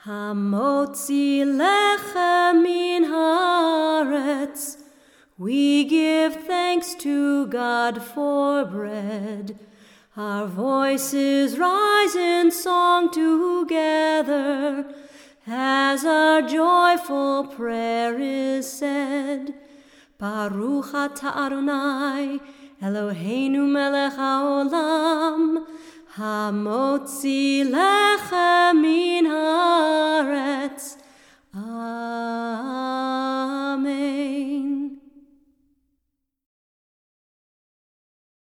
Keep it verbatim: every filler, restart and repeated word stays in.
Hamotzi lechem min haaretz, we give thanks to God for bread. Our voices rise in song together as our joyful prayer is said. Baruch atah Adonai, Eloheinu melech haolam, hamotzi lechem